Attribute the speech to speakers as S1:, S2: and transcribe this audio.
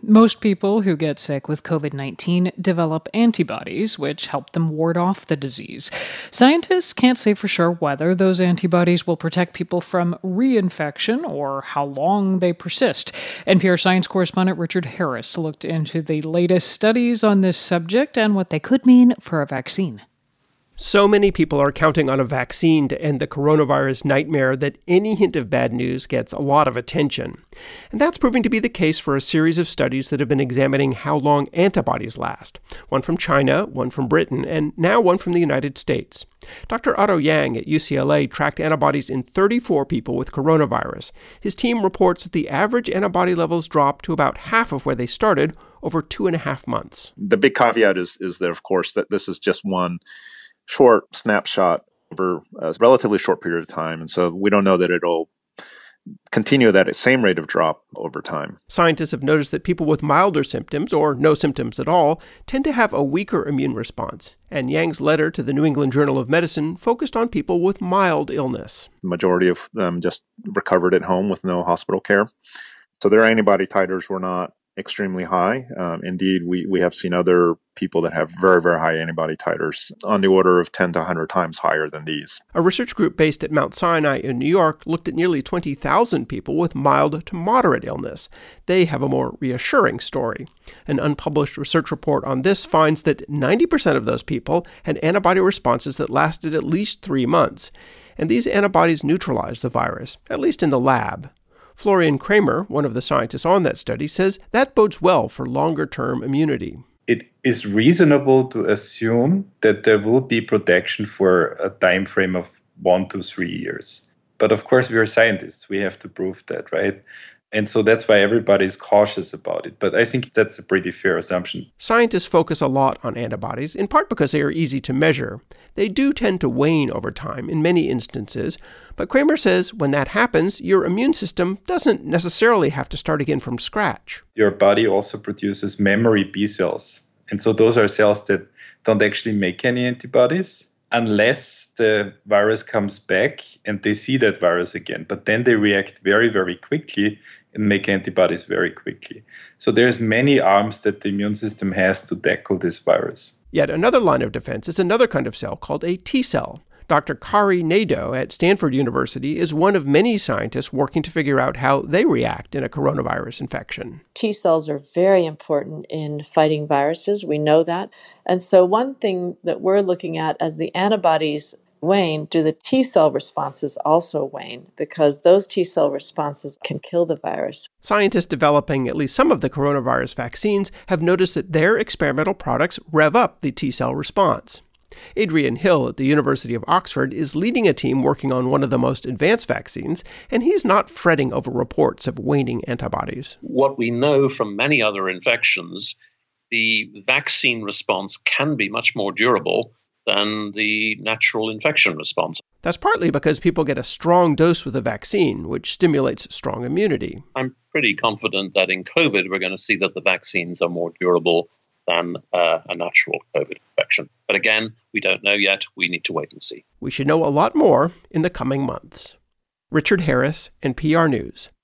S1: Most people who get sick with COVID-19 develop antibodies, which help them ward off the disease. Scientists can't say for sure whether those antibodies will protect people from reinfection or how long they persist. NPR science correspondent Richard Harris looked into the latest studies on this subject and what they could mean for a vaccine.
S2: So many people are counting on a vaccine to end the coronavirus nightmare that any hint of bad news gets a lot of attention. And that's proving to be the case for a series of studies that have been examining how long antibodies last. One from China, one from Britain, and now one from the United States. Dr. Otto Yang at UCLA tracked antibodies in 34 people with coronavirus. His team reports that the average antibody levels dropped to about half of where they started over 2.5 months.
S3: The big caveat is that, of course, that this is just one short snapshot over a relatively short period of time. And so we don't know that it'll continue that same rate of drop over time.
S2: Scientists have noticed that people with milder symptoms, or no symptoms at all, tend to have a weaker immune response. And Yang's letter to the New England Journal of Medicine focused on people with mild illness.
S3: The majority of them just recovered at home with no hospital care. So their antibody titers were not extremely high. Indeed, we have seen other people that have very, very high antibody titers on the order of 10 to 100 times higher than these.
S2: A research group based at Mount Sinai in New York looked at nearly 20,000 people with mild to moderate illness. They have a more reassuring story. An unpublished research report on this finds that 90% of those people had antibody responses that lasted at least 3 months. And these antibodies neutralized the virus, at least in the lab. Florian Kramer, one of the scientists on that study, says that bodes well for longer-term immunity.
S4: It is reasonable to assume that there will be protection for a time frame of 1 to 3 years. But of course, we are scientists. We have to prove that, right? And so that's why everybody is cautious about it. But I think that's a pretty fair assumption.
S2: Scientists focus a lot on antibodies, in part because they are easy to measure. They do tend to wane over time in many instances, but Kramer says when that happens, your immune system doesn't necessarily have to start again from scratch.
S4: Your body also produces memory B cells. And so those are cells that don't actually make any antibodies unless the virus comes back and they see that virus again. But then they react very, very quickly and make antibodies very quickly. So there's many arms that the immune system has to tackle this virus.
S2: Yet another line of defense is another kind of cell called a T cell. Dr. Kari Nadeau at Stanford University is one of many scientists working to figure out how they react in a coronavirus infection.
S5: T cells are very important in fighting viruses. We know that. And so one thing that we're looking at as the antibodies wane, do the T cell responses also wane? Because those T cell responses can kill the virus.
S2: Scientists developing at least some of the coronavirus vaccines have noticed that their experimental products rev up the T cell response. Adrian Hill at the University of Oxford is leading a team working on one of the most advanced vaccines, and he's not fretting over reports of waning antibodies.
S6: What we know from many other infections, the vaccine response can be much more durable than the natural infection response.
S2: That's partly because people get a strong dose with a vaccine, which stimulates strong immunity.
S6: I'm pretty confident that in COVID, we're going to see that the vaccines are more durable than a natural COVID infection. But again, we don't know yet. We need to wait and see.
S2: We should know a lot more in the coming months. Richard Harris, NPR News.